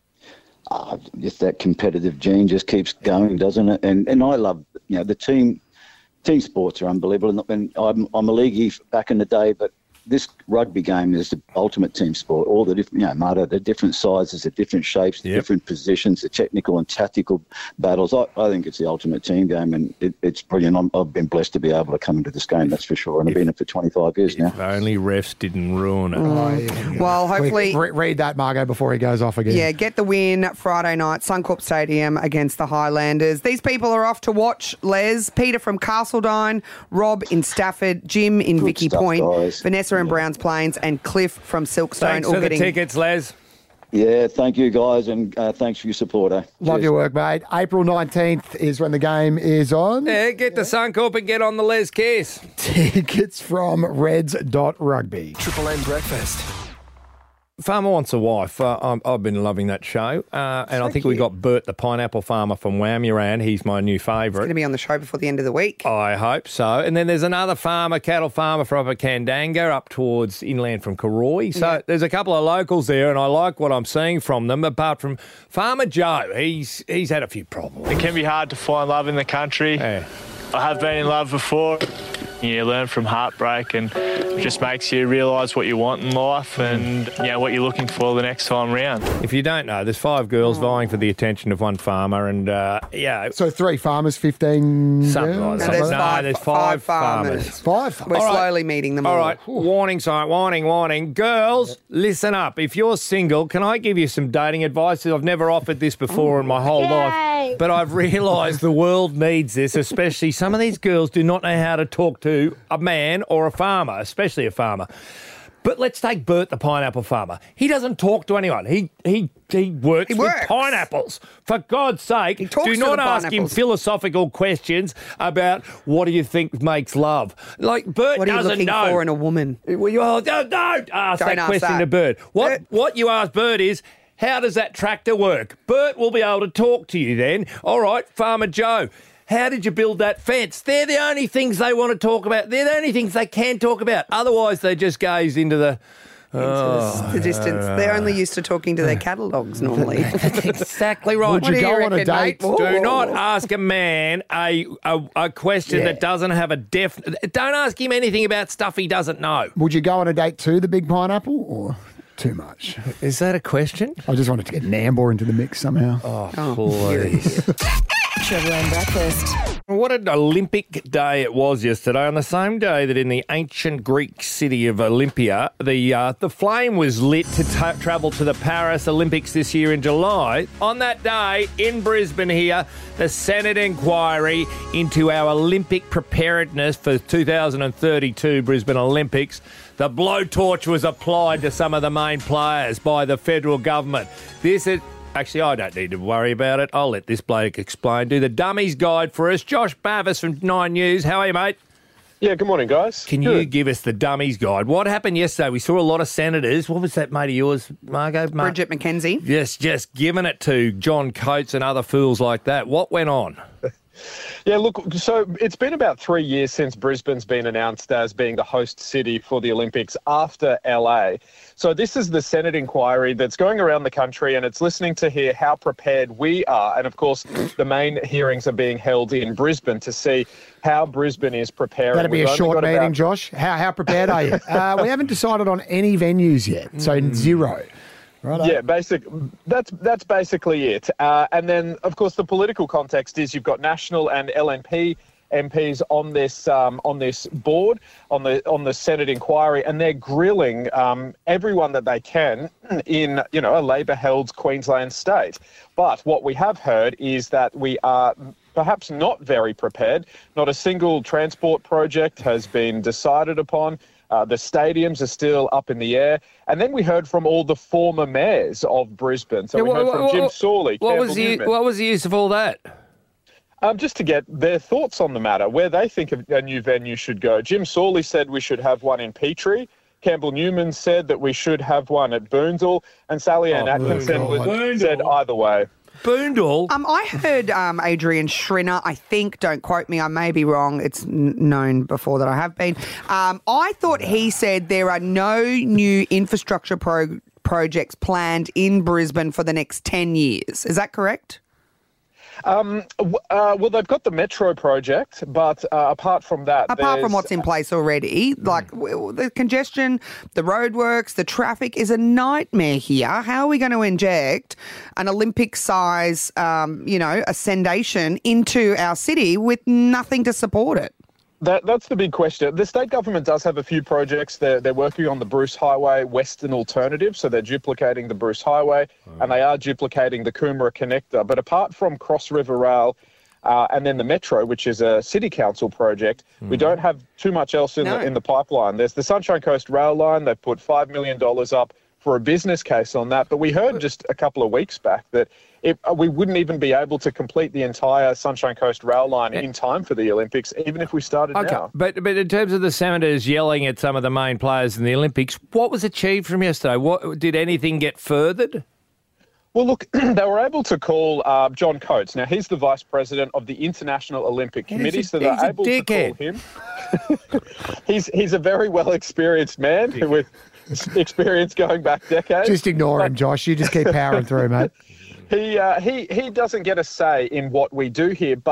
Uh, just that competitive gene just keeps going, doesn't it? And and I love, you know, the team team sports are unbelievable. And I'm, I'm a leaguey back in the day, but this rugby game is the ultimate team sport. All the different, you know, Marta, the different sizes, the different shapes, the Yep. different positions, the technical and tactical battles. I, I think it's the ultimate team game, and it, it's brilliant. I'm, I've been blessed to be able to come into this game, that's for sure. And I've been in it for twenty-five years now. If only refs didn't ruin it. Mm. Well, hopefully... Re- read that, Margot, before he goes off again. Yeah, get the win Friday night, Suncorp Stadium against the Highlanders. These people are off to watch, Les. Peter from Castledine, Rob in Stafford, Jim in Good Vicky stuff, Point, guys. Vanessa in Browns Plains, and Cliff from Silkstone. Thanks all for the getting tickets, Les. Yeah, thank you, guys, and uh, thanks for your support. Eh? Love Cheers. your work, mate. April nineteenth is when the game is on. Yeah, get to Suncorp and get on the Les Kiss. Tickets from reds dot rugby. Triple M Breakfast. Farmer Wants a Wife. Uh, I'm, I've been loving that show. Uh, and So I think we cute. got Bert the pineapple farmer from Wamuran. He's my new favourite. going to be on the show before the end of the week. I hope so. And then there's another farmer, cattle farmer from Upper Kandanga up towards inland from Karoi. So Yeah. there's a couple of locals there, and I like what I'm seeing from them. Apart from Farmer Joe, he's he's had a few problems. It can be hard to find love in the country. Yeah. I have been in love before. You learn from heartbreak, and it just makes you realise what you want in life and you know, what you're looking for the next time round. If you don't know, there's five girls vying for the attention of one farmer, and uh, yeah, So three farmers, fifteen something girls? like that. there's No, five- there's five, five farmers. farmers. Five farmers. We're All right. slowly meeting them all. All right, warning sign, warning, warning. Girls, listen up. If you're single, can I give you some dating advice? I've never offered this before in my whole life, but I've realised the world needs this, especially some of these girls do not know how to talk to a man or a farmer, especially a farmer. But let's take Bert, the pineapple farmer. He doesn't talk to anyone. He he he works He with works. pineapples. For God's sake, talks do to not the ask him pineapples. philosophical questions about what do you think makes love. Like Bert What are you doesn't looking know. for in a woman? Well, you, oh, don't, don't ask Don't that ask question that. to Bert. What Bert- what you ask Bert is, how does that tractor work? Bert will be able to talk to you then. All right, Farmer Joe, how did you build that fence? They're the only things they want to talk about. They're the only things they can talk about. Otherwise, they just gaze into the... Into the distance. They're only used to talking to their catalogues normally. Exactly right. Would you What do go you on a reckon, mate? date? Do Whoa. not ask a man a a, a question Yeah. that doesn't have a def. Don't ask him anything about stuff he doesn't know. Would you go on a date to the big pineapple or too much? Is that a question? I just wanted to get Nambour into the mix somehow. Oh, please. Triple M Breakfast. What an Olympic day it was yesterday. On the same day that in the ancient Greek city of Olympia, the uh, the flame was lit to ta travel to the Paris Olympics this year in July. On that day in Brisbane here, the Senate inquiry into our Olympic preparedness for two thousand thirty-two Brisbane Olympics. The blowtorch was applied to some of the main players by the federal government. This is... Actually, I don't need to worry about it. I'll let this bloke explain. Do the dummies guide for us. Josh Bavis from Nine News. How are you, mate? Yeah, good morning, guys. Can you give us the dummies guide? What happened yesterday? We saw a lot of senators. What was that mate of yours, Margot? Mar- Bridget McKenzie. Yes, just giving it to John Coates and other fools like that. What went on? Yeah, look, so it's been about three years since Brisbane's been announced as being the host city for the Olympics after L A. So this is the Senate inquiry that's going around the country, and it's listening to hear how prepared we are. And of course, the main hearings are being held in Brisbane to see how Brisbane is preparing. That'll be We've a only short got meeting, about- Josh. How, how prepared are you? Uh, we haven't decided on any venues yet, so zero. Right. Yeah, basic. That's that's basically it. Uh, and then, of course, the political context is you've got National and L N P M Ps on this um, on this board on the on the Senate inquiry, and they're grilling um, everyone that they can in you know a Labor-held Queensland state. But what we have heard is that we are perhaps not very prepared. Not a single transport project has been decided upon. Uh, the stadiums are still up in the air. And then we heard from all the former mayors of Brisbane. So Yeah, we what- heard from what- Jim what- Sawley, What Campbell was the Newman. What was the use of all that? Um, just to get their thoughts on the matter, where they think a new venue should go. Jim Sawley said we should have one in Petrie. Campbell Newman said that we should have one at Boondall. And Sally Ann Oh, Atkinson Boondall. was, said either way. Boondall? Um, I heard um, Adrian Schrinner, I think, don't quote me, I may be wrong. It's n- known before that I have been. Um, I thought he said there are no new infrastructure pro- projects planned in Brisbane for the next ten years. Is that correct? Um, w- uh, well, they've got the Metro project, but uh, apart from that... Apart from there's- what's in place already, like w- the congestion, the roadworks, the traffic is a nightmare here. How are we going to inject an Olympic-size, um, you know, ascendation into our city with nothing to support it? That, that's the big question. The state government does have a few projects. They're, they're working on the Bruce Highway Western Alternative, so they're duplicating the Bruce Highway, and they are duplicating the Coomera Connector. But apart from Cross River Rail uh, and then the Metro, which is a City Council project, we don't have too much else in, No. the, in the pipeline. There's the Sunshine Coast Rail Line. They've put five million dollars up for a business case on that. But we heard just a couple of weeks back that it, uh, we wouldn't even be able to complete the entire Sunshine Coast Rail Line in time for the Olympics, even if we started Okay, now. but but in terms of the Senators yelling at some of the main players in the Olympics, what was achieved from yesterday? What did anything get furthered? Well, look, they were able to call uh, John Coates. Now, he's the vice president of the International Olympic He's Committee, a- so they're he's a able to dickhead. call him. he's he's a very well experienced man with experience going back decades. Just ignore him, Josh. You just keep powering through, mate. He uh, he he doesn't get a say in what we do here, but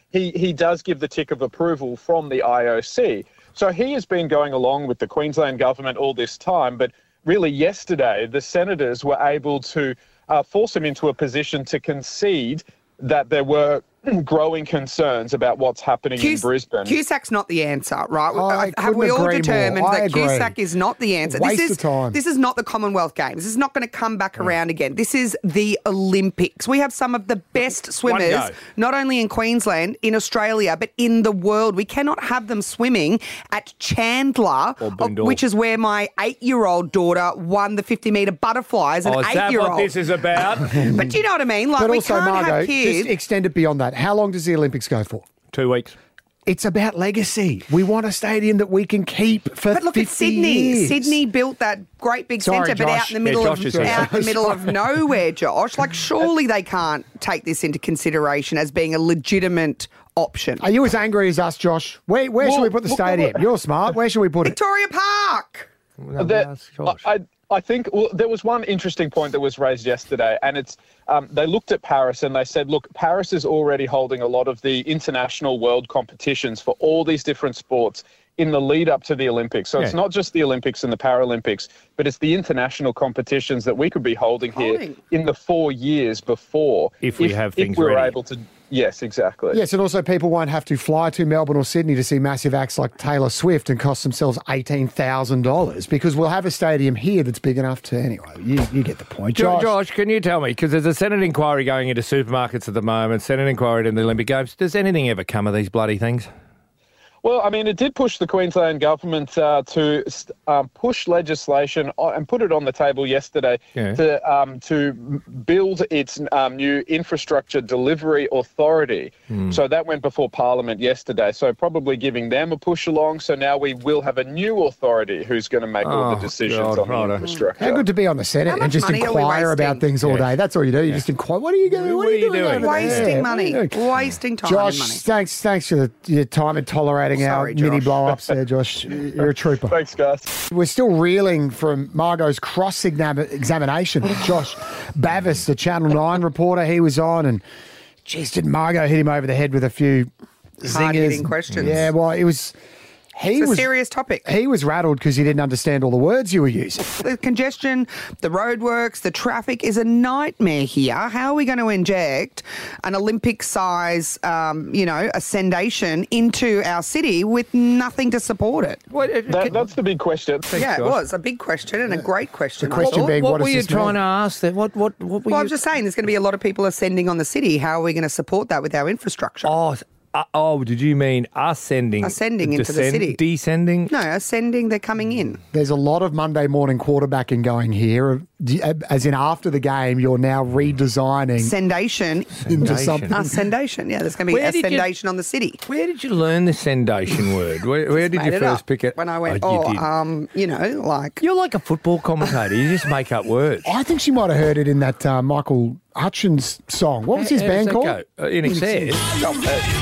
he, he does give the tick of approval from the I O C. So he has been going along with the Queensland government all this time, but really yesterday the senators were able to uh, force him into a position to concede that there were growing concerns about what's happening Cus- in Brisbane. Cusac's not the answer, right? I Have we all couldn't agree determined more. I that agree. Cusack is not the answer? Waste this is of time. this is not the Commonwealth Games. This is not going to come back around again. This is the Olympics. We have some of the best swimmers, go. not only in Queensland, in Australia, but in the world. We cannot have them swimming at Chandler, Or uh, Boondall. which is where my eight-year-old daughter won the fifty metre butterfly as an Oh, is that eight-year-old. what this is about? But do you know what I mean? Like, But we also, can't Margot, have kids. just extend it beyond that. How long does the Olympics go for? Two weeks. It's about legacy. We want a stadium that we can keep for But look fifty at Sydney. years. Sydney built that great big Sorry, centre, but out Josh. in the middle Yeah, of Josh is here. out in the middle of Sorry. nowhere, Josh. Like, surely they can't take this into consideration as being a legitimate option. Are you as angry as us, Josh? Where, where should Well, we put the well, stadium? well, You're smart. Where should we put it? Victoria Park. That, I, I think well, there was one interesting point that was raised yesterday, and it's um, they looked at Paris and they said, look, Paris is already holding a lot of the international world competitions for all these different sports in the lead up to the Olympics. So Yeah. it's not just the Olympics and the Paralympics, but it's the international competitions that we could be holding, Holding. here in the four years before. If we have things if we're ready. able to. Yes, exactly. Yes, and also people won't have to fly to Melbourne or Sydney to see massive acts like Taylor Swift and cost themselves eighteen thousand dollars because we'll have a stadium here that's big enough to... Anyway, you, you get the point. Josh, Josh, Josh, can you tell me, because there's a Senate inquiry going into supermarkets at the moment, Senate inquiry into the Olympic Games. Does anything ever come of these bloody things? Well, I mean, it did push the Queensland government uh, to um, push legislation on, and put it on the table yesterday Yeah. to um, to build its um, new infrastructure delivery authority. Hmm. So that went before Parliament yesterday. So probably giving them a push along. So now we will have a new authority who's going to make all Oh, the decisions God, on righto. the infrastructure. how good to be on the Senate How and much just money are we inquire about wasting? things all Yeah. day. That's all you do. You just inquire. What are you doing? What, are you doing? over there? Wasting What money. are you doing? Wasting time Josh, and money. thanks, thanks for the, your time and tolerating Sorry, our mini Josh. blow-ups there, Josh. You're a trooper. Thanks, guys. We're still reeling from Margot's cross-examination. Josh Bavis, the Channel nine reporter, he was on, and geez, did Margot hit him over the head with a few Hard-hitting zingers? questions. Yeah, well, it was... He It's a was serious topic. He was rattled because he didn't understand all the words you were using. The congestion, the roadworks, the traffic is a nightmare here. How are we going to inject an Olympic-size, um, you know, ascendation into our city with nothing to support it? What, That, that's the big question. yeah, it Josh. was a big question and a great question. The I question thought. being, what, what were does you this trying mean? to ask then? What, what, what were Well, you... I'm just saying there's going to be a lot of people ascending on the city. How are we going to support that with our infrastructure? Oh, uh, oh, did you mean ascending? Ascending into the Descend- city. Descending? No, ascending, they're coming in. There's a lot of Monday morning quarterbacking going here, as in after the game, you're now redesigning Ascendation. into Ascendation. something. Ascendation, yeah, there's going to be Where did you- ascendation on the city. Where did you learn the sendation word? Where, where did Made you it first up pick it? when I went, Oh, you oh, did. um, you know, like... You're like a football commentator. You just make up words. I think she might have heard it in that uh, Michael Hutchins song. What was his How does band that called? go? Uh, In excess. Stop it.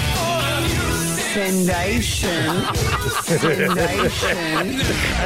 Ascendation. Ascendation.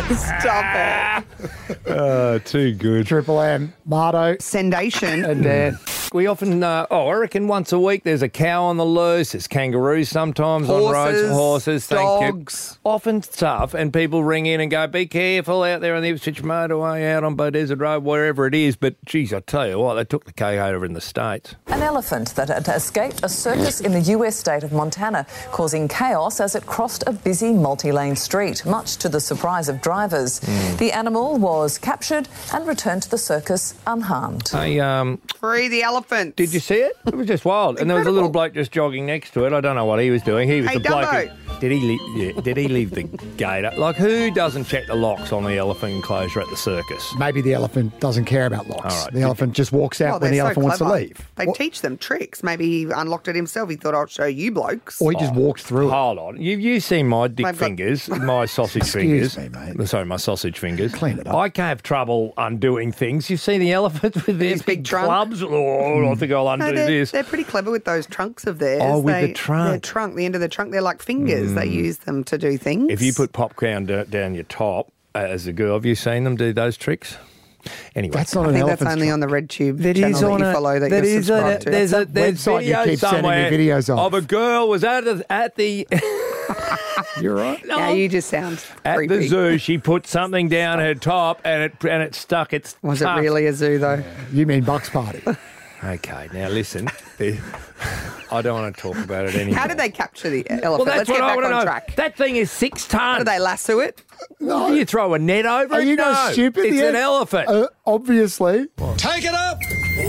Stop it. Uh, too good. Triple M, Mardo, Ascendation. and Dan. We often, uh, oh, I reckon once a week there's a cow on the loose. There's kangaroos sometimes on roads. Horses, Horses, thank dogs. you. Often stuff, and people ring in and go, be careful out there on the Ipswich motorway, out on Bow Desert Road, wherever it is. But, geez, I tell you what, they took the cake over in the States. An elephant that had escaped a circus in the U S state of Montana, causing chaos as it crossed a busy multi-lane street, much to the surprise of drivers. Mm. The animal was captured and returned to the circus unharmed. Hey, um, Free the elephants. did you see it? It was just wild. And there was a little bloke just jogging next to it. I don't know what he was doing. He was Hey, the bloke. Dumbo. who- Did he, leave, yeah, did he leave the gate up? Like, who doesn't check the locks on the elephant enclosure at the circus? Maybe the elephant doesn't care about locks. All right. The elephant just walks out Well, when the they're so elephant wants to clever. leave. They Or- teach them tricks. Maybe he unlocked it himself. He thought, I'll show you blokes. Or he just walked through it. Hold on. You, you've seen my dick They've got- fingers, my sausage Excuse fingers. me, mate. Sorry, my sausage fingers. Clean it up. I can't have trouble undoing things. You see the elephant with their His big big trunk. clubs? Oh, I think I'll undo No, they're, this. they're pretty clever with those trunks of theirs. Oh, with the They- trunk. Their trunk, the end of the trunk, they're like fingers. They use them to do things. If you put popcorn d- down your top uh, as a girl, have you seen them do those tricks? Anyway, That's not I an think elephant's that's only trunk. on the RedTube That channel is that on you a- follow that, that you're is on a- subscribed to. there's a there's website you video keep sending me somewhere videos of. of a girl was at the, at the You're right. Yeah, you just sound at creepy. the zoo. She put something down her top and it and it stuck. It's Was it tough. really a zoo, though? You mean Bucks Party? Okay, now listen. I don't want to talk about it anymore. How did they capture the elephant? Well, that's Let's what get I back want on to know. track. That thing is six tons. Did they lasso it? No. You throw a net over Are it? you no. guys stupid? It's Yeah. an elephant. Uh, obviously. Take it up.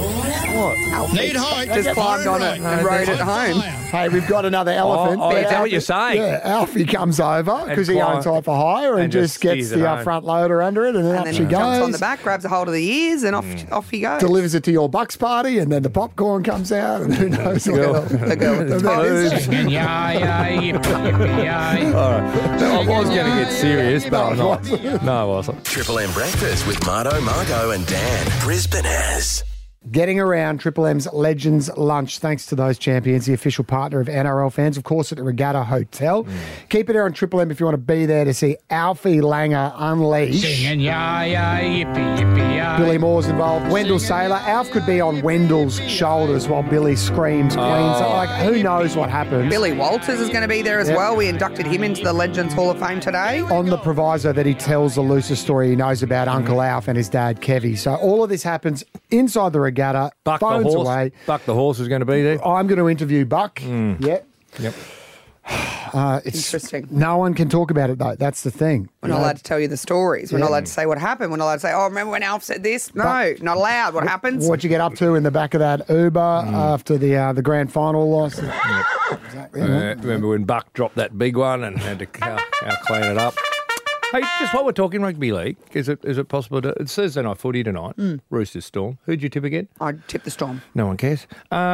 What? Need height. Just climbed on it and rode it home. Hey, we've got another elephant. Oh, oh, is that Alfie- what you're saying? Yeah, Alfie comes over because he climb- owns High for Hire and, and just, just gets steers it the uh, home. front loader under it and then And up then she he jumps goes. on the back, grabs a hold of the ears, and off Mm. off he goes. Delivers it to your Bucks Party and then the popcorn comes out and who knows what girl- else. The girl with the And then toes. it's- Singing yah, yah, yippee, yippee, yah. All right. I was going to get serious, but I'm not. No, I wasn't. Triple M Breakfast with Marto, Margo and Dan. Brisbane has. Getting around Triple M's Legends Lunch, thanks to those champions, the official partner of N R L fans, of course, at the Regatta Hotel. Keep it there on Triple M if you want to be there to see Alfie Langer unleash. Singing yah, yah, yippee, yippee, yah. Billy Moore's involved. Wendell Saylor. Alf could be on Wendell's shoulders while Billy screams Queen. So, like, who knows what happens? Billy Walters is going to be there as Yep. well. We inducted him into the Legends Hall of Fame today. On the proviso that he tells the loosest story he knows about Uncle Alf and his dad, Kevy. So all of this happens inside the Regatta. Buck the phones horse. away. Buck the horse is going to be there. I'm going to interview Buck. Yep. Yep. Uh, it's, Interesting. No one can talk about it, though. That's the thing. We're not You know, allowed to tell you the stories. We're not Yeah. allowed to say what happened. We're not allowed to say, oh, remember when Alf said this? No, not allowed. What happens? What you get up to in the back of that Uber after the uh, the grand final loss. Exactly. Uh, remember when Buck dropped that big one and had to how, how clean it up? Hey, just while we're talking rugby league, is it is it possible to? It's Thursday night footy tonight. Roosters Storm. Who'd you tip again? I tipped the Storm. No one cares.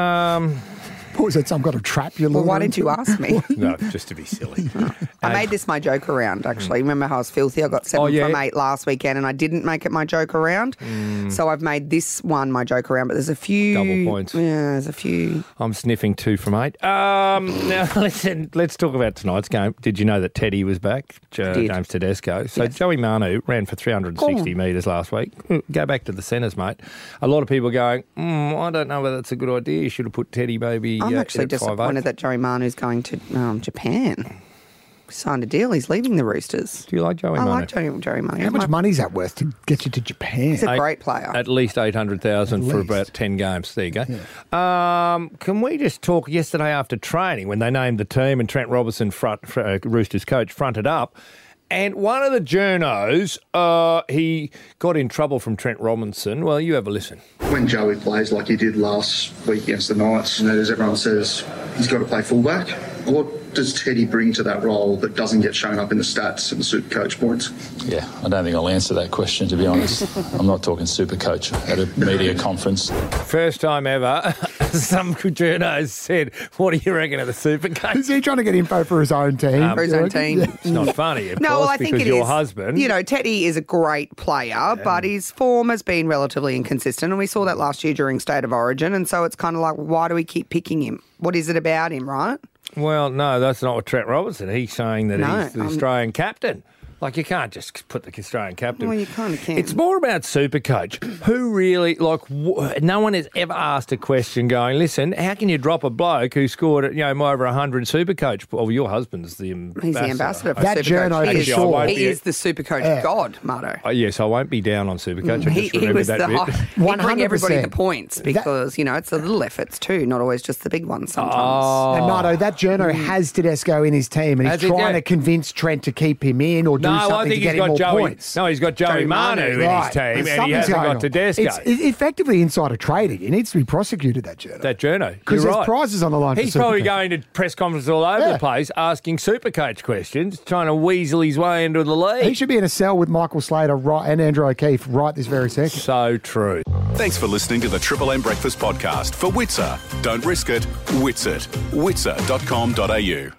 Um, What was that? Some kind of trap you Well, lured why into? didn't you ask me? no, just to be silly. I made this my joke around, actually. Remember how I was filthy? I got seven Oh, yeah. from eight last weekend and I didn't make it my joke around. So I've made this one my joke around, but there's a few... Double points. Yeah, there's a few... I'm sniffing two from eight. Um, now, listen, let's talk about tonight's game. Did you know that Teddy was back? Jo- Did. James Tedesco. So Yes. Joey Manu ran for three hundred sixty Go metres last week. Go back to the centres, mate. A lot of people going, mm, I don't know whether that's a good idea. You should have put Teddy maybe I'm uh, actually at five eight. disappointed that Joey Manu's going to um, Japan. We signed a deal. He's leaving the Roosters. Do you like Joey I Manu? like Joey, Joey Manu. How much My- money is that worth to get you to Japan? He's a Eight- great player. At least eight hundred thousand for least. about ten games. There you go. Um, can we just talk yesterday after training when they named the team and Trent Robinson, front, fr- uh, Roosters coach, fronted up? And one of the journos, uh, he got in trouble from Trent Robinson. Well, you have a listen. When Joey plays like he did last week against the Knights, you know, as everyone says, he's got to play fullback. What does Teddy bring to that role that doesn't get shown up in the stats and the super coach points? Yeah, I don't think I'll answer that question, to be honest. I'm not talking super coach at a media conference. First time ever, some journos said, what do you reckon of the super coach? Is he trying to get info for his own team? For his You own reckon? team. Yeah. It's not funny, of No, course, well, I think because it your is. husband... You know, Teddy is a great player, but his form has been relatively inconsistent, and we saw that last year during State of Origin. And so it's kind of like, why do we keep picking him? What is it about him, right? Well, no, that's not what Trent Robinson. He's saying that No, he's the um, Australian captain. Like, you can't just put the Australian captain. Well, you kind of can. It's more about Supercoach. Who really, like, w- no one has ever asked a question going, listen, how can you drop a bloke who scored, you know, over one hundred Supercoach? Well, your husband's the ambassador. He's the ambassador for That Supercoach. journo He, for is, sure. he be- is the Supercoach Yeah. god, Marto. Oh, yes, I won't be down on Supercoach. I He, just he remembered was that the bit. high, he'd bring everybody the one hundred percent. points because, you know, it's the little efforts too, not always just the big ones sometimes. Oh. And Marto, that journo has Tedesco in his team, and he's Has he? trying Yeah. to convince Trent to keep him in or do No, something I think to he's get him got more Joey. points. No, he's got Joey, Joey Manu, Manu. in his Right. team, There's and he something's hasn't going got on. Tedesco. It's it's effectively insider trading. It needs to be prosecuted, that journo. That journo. Because You're there's right. prizes on the line He's for probably Supercoach. going to press conferences all over Yeah. the place asking Supercoach questions, trying to weasel his way into the league. He should be in a cell with Michael Slater right, and Andrew O'Keefe right this very second. So true. Thanks for listening to the Triple M Breakfast Podcast. For Witzer, don't risk it, Wits it. witzer dot com dot a u.